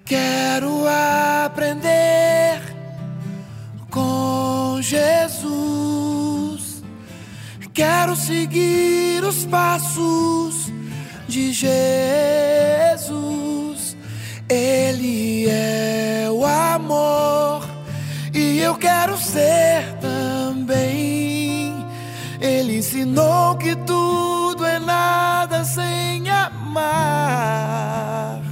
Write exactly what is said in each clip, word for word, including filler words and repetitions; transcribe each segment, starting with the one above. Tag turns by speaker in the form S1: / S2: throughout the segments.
S1: Quero aprender com Jesus. Quero seguir os passos de Jesus. Ele é o amor e eu quero ser também. Ele ensinou que tudo é nada sem amar.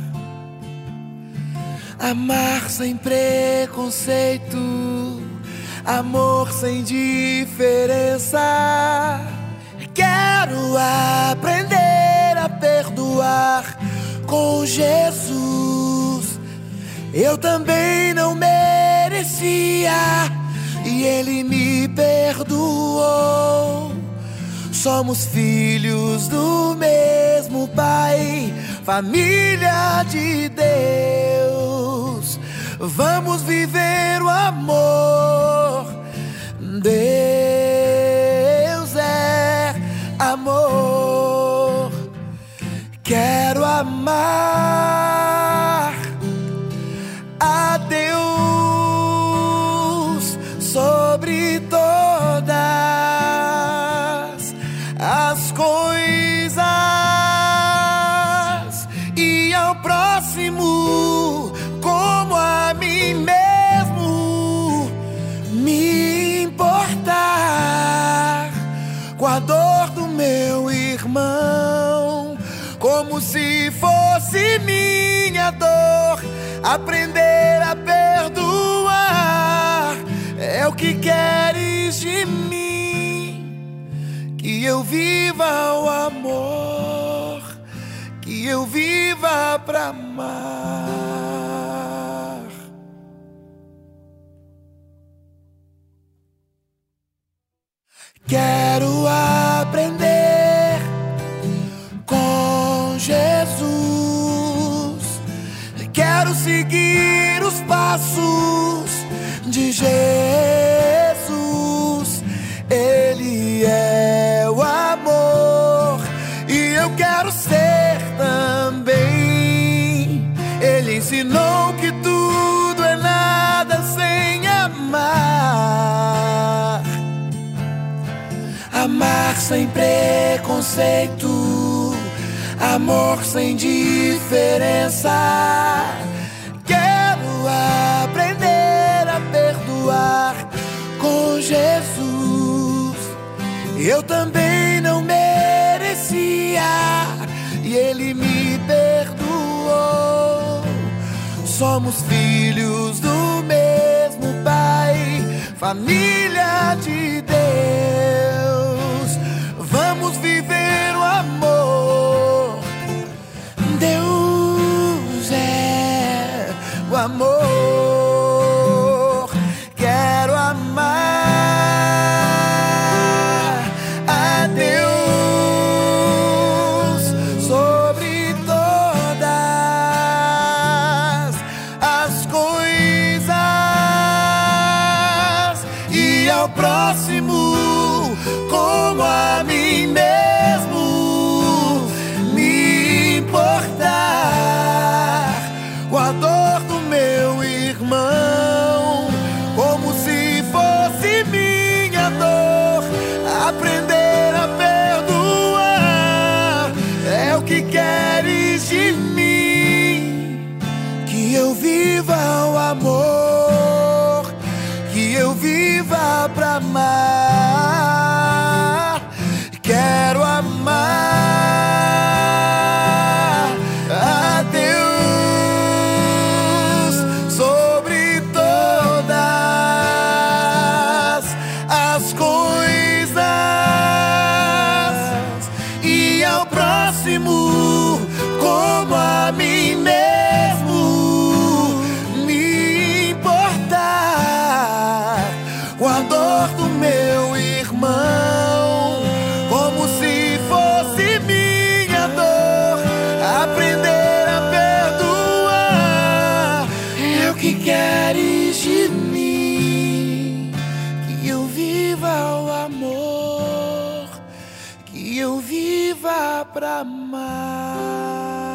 S1: Amar sem preconceito, amor sem diferença. Quero aprender a perdoar com Jesus. Eu também não merecia e Ele me perdoou. Somos filhos do mesmo Pai, família de Deus. Vamos viver o amor. Deus é amor. Quero amar a Deus sobre todas as coisas e ao próximo como a mim mesmo. Me importar com a dor do meu irmão, como se fosse minha dor. Aprender a perdoar é o que queres de mim. Que eu viva o amor, que eu viva pra amar. Quero aprender com Jesus. Quero seguir os passos de Jesus. Ele é o amor e eu quero ser também. Ele ensinou que tudo é nada sem amar. Amar sem preconceito, amor sem diferença. Quero aprender a perdoar com Jesus. Eu também não merecia e Ele me perdoou. Somos filhos do mesmo Pai, família de Deus. Vamos viver o amor. Deus é o amor. Quero amar a Deus sobre todas as coisas e ao próximo como a mim mesmo. Me importar com a dor do meu irmão, como se fosse minha dor. Aprender a perdoar é o que queres de mim. Que eu viva o amor, que eu viva pra amar. Quero amar a Deus sobre todas as coisas e ao próximo como a mim mesmo. Me importar com a dor do meu irmão, como se fosse minha dor. Aprender a perdoar é o que queres de mim. Que eu viva o amor, que eu viva pra amar.